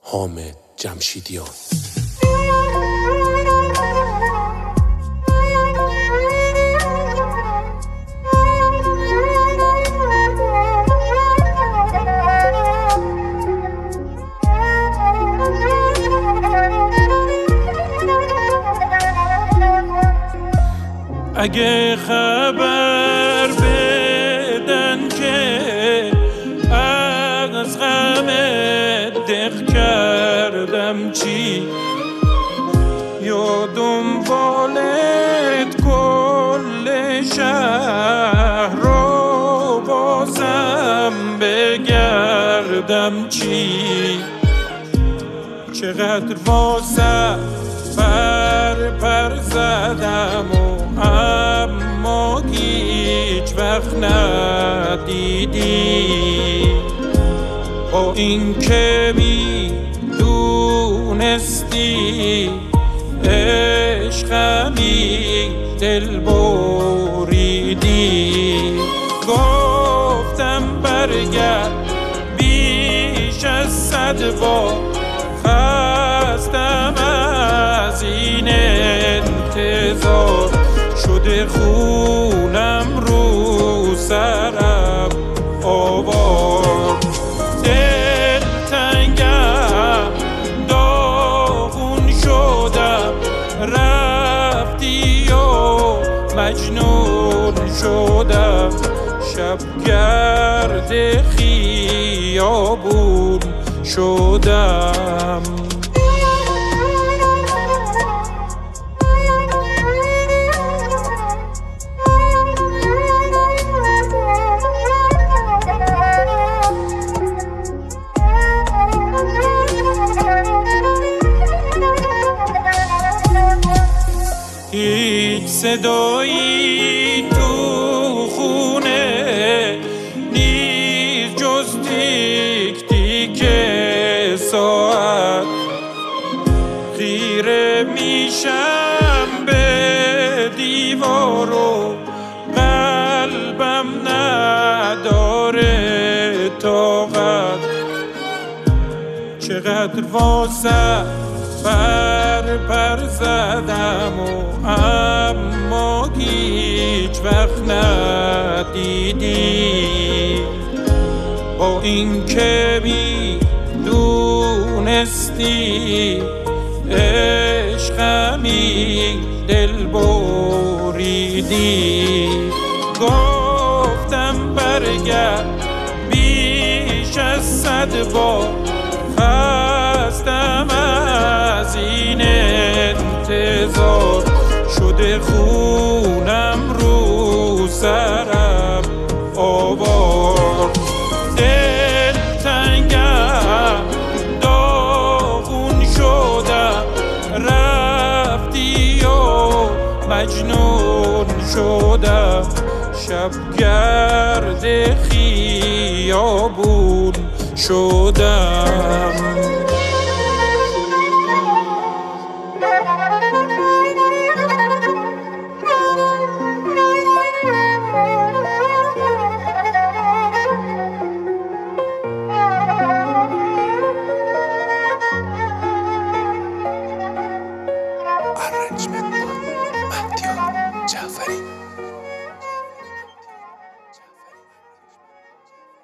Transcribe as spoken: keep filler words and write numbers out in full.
حامد جمشیدیان. اگه خبر بدن که از غم دق کردم چی، یا دنبالت کل شهر رو بازم بگردم چی، چقدر واسه پر پر زدم و اما هیچ وقت ندیدی، با این که می دونستی عشقمی دل بریدی. گفتم برگرد بیش از صد بار، خستم از این انتظار، شده خونم رو سرم آوار. دلتنگم داغون شدم، رفتی و مجنون شدم، شب گرد خیابون شدم. هیچ صدایی تو خونه نیست جز تیک تیک ساعت، خیره میشم به دیوار و قلبم نداره طاقت، چقدر واسه پر پر زدم و اما هیچ وقت ندیدی، با این که می دونستی عشقمی دل بریدی. گفتم برگرد بیش از صد بار، خستم از این انتظار، شده خونم رو سرم آوار. دلتنگم داغون شدم، رفتی و مجنون شدم، شب گرد خیابون شدم.